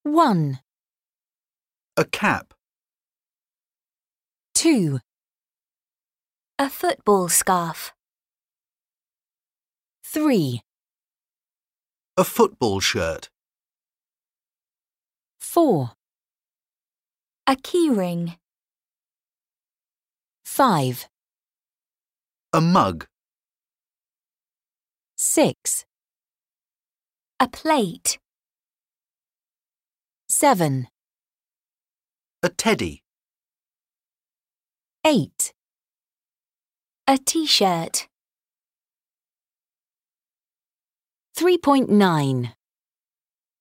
1, A cap. 2, A football scarf. 3, A football shirt. 4, A keyring. 5, A mug. 6, A plate. 7, A teddy. 8, A t-shirt. 3.9.